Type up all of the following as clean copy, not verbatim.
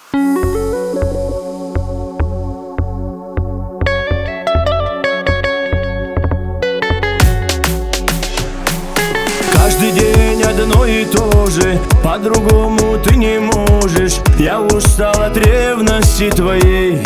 Каждый день одно и то же, по-другому ты не можешь. Я устал от ревности твоей.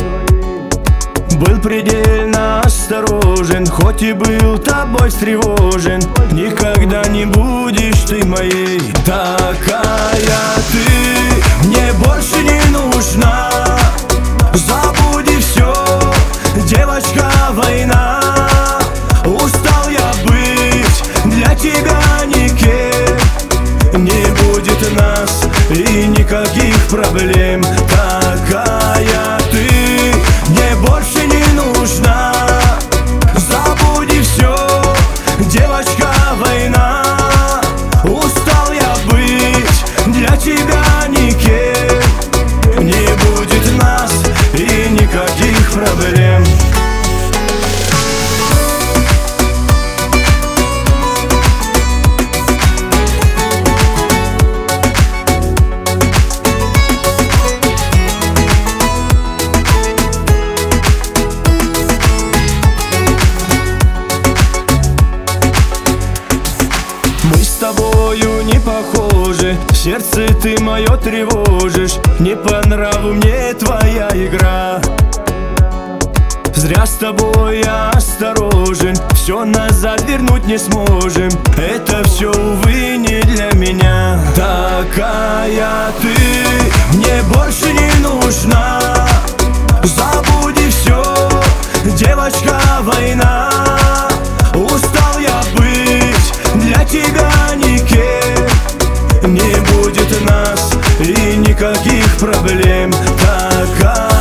Был предельно осторожен, хоть и был тобой встревожен. Никогда не будешь ты моей. Такая ты мне больше не нужна. Забуди все, девочка, война. Устал я быть для тебя никем. Не будет нас и никаких проблем. Такая ты мне больше не нужна. Забуди все, девочка, война. Устал я быть для тебя никем. Не будет нас и никаких проблем. С тобою не похожи, в сердце ты мое тревожишь. Не по нраву мне твоя игра. Зря с тобой я осторожен, все назад вернуть не сможем. Это все, увы, не для меня. Такая ты мне больше не нужна. Забуди все, девочка, война. Устал я быть для тебя никем. Не будет нас и никаких проблем. Такая